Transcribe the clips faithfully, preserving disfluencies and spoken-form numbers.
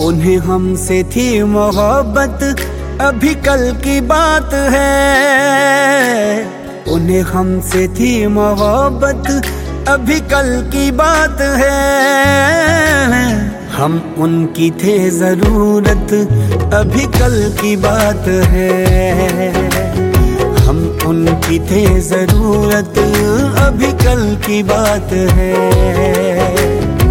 उन्हें हमसे थी मोहब्बत, अभी कल की बात है। उन्हें हमसे थी मोहब्बत, अभी कल की बात है। हम उनकी थे जरूरत, अभी कल की बात है। हम उनकी थे जरूरत, अभी कल की बात है।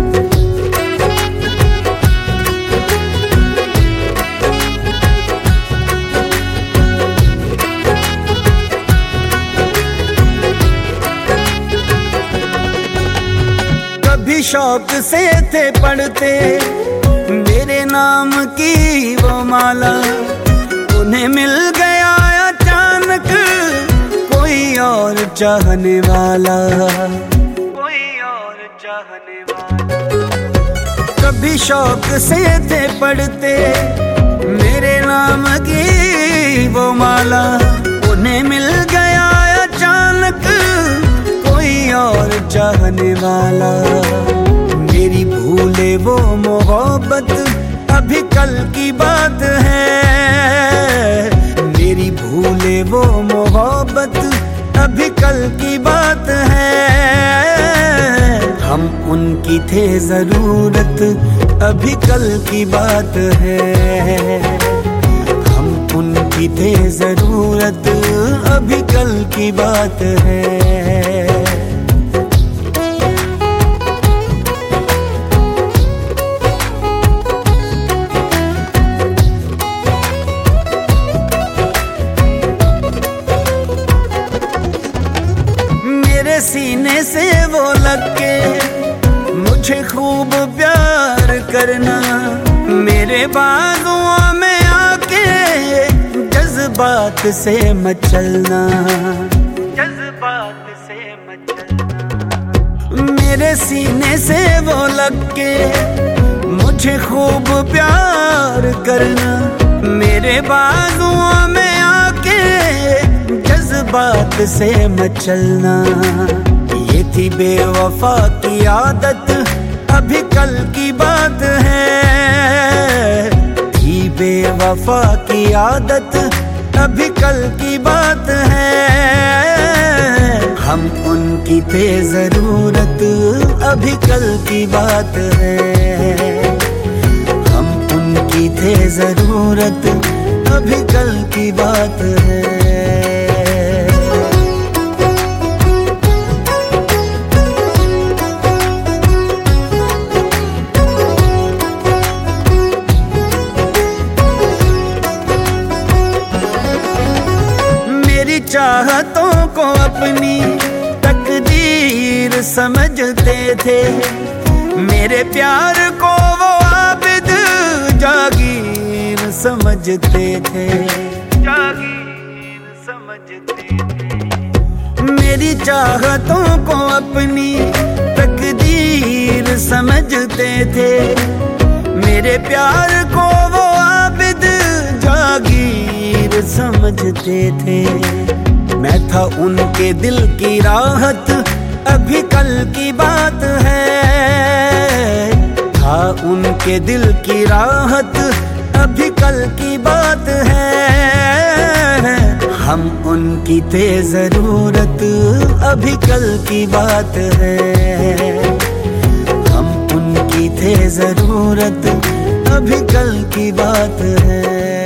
कभी शौक से थे पढ़ते मेरे नाम की वो माला, उन्हें मिल गया अचानक कोई और चाहने वाला, कोई और चाहने वाला। कभी शौक से थे पढ़ते मेरे नाम की वो माला, उन्हें मिल गया अचानक कोई और चाहने वाला। मेरी भूले वो मोहब्बत, अभी कल की बात है। मेरी भूले वो मोहब्बत, अभी कल की बात है। हम उनकी थे जरूरत, अभी कल की बात है। हम उनकी थे जरूरत, अभी कल की बात है। सीने से वो लग के मुझे खूब प्यार करना, मेरे बाजुओं में आके जज्बात से मचलना, जज्बात से मचलना। मेरे सीने से वो लग के मुझे खूब प्यार करना, मेरे बाजुओं में आके जज्बात से मचलना। ये थी बेवफा की आदत, अभी कल की बात है। थी बेवफा की आदत, अभी कल की बात है। हम उनकी थे जरूरत, अभी कल की बात है। हम उनकी थे जरूरत, अभी कल की बात है। चाहतों को अपनी तकदीर समझते थे, मेरे प्यार को वो आबिद जागीर समझते थे, जागीर समझते थे। मेरी चाहतों को अपनी तकदीर समझते थे, मेरे प्यार को वो आबिद जागीर समझते थे। मैं था उनके दिल की राहत, अभी कल की बात है। था उनके दिल की राहत, अभी कल की बात है। हम उनकी थे जरूरत, अभी कल की बात है। हम उनकी थे जरूरत, अभी कल की बात है।